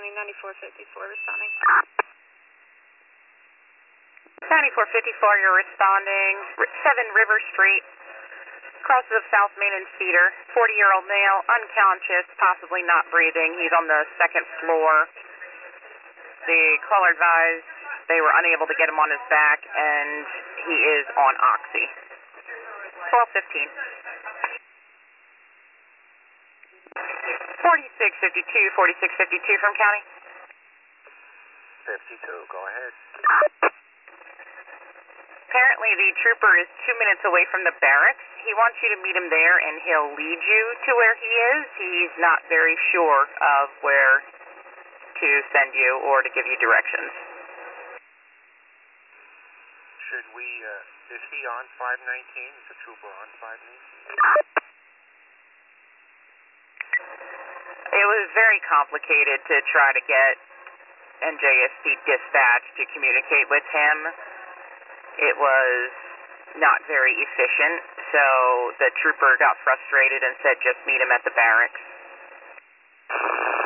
County, 9454 responding. 9454, you're responding. 7 River Street, crosses of South Main and Cedar. 40-year-old male, unconscious, possibly not breathing. He's on the second floor. The caller advised they were unable to get him on his back, and he is on oxy. 12:15. 4652, 4652 from county. 52, go ahead. Apparently the trooper is 2 minutes away from the barracks. He wants you to meet him there, and he'll lead you to where he is. He's not very sure of where to send you or to give you directions. Should we, is he on 519? Is the trooper on 519? It was very complicated to try to get NJSP dispatch to communicate with him. It was not very efficient, so the trooper got frustrated and said just meet him at the barracks.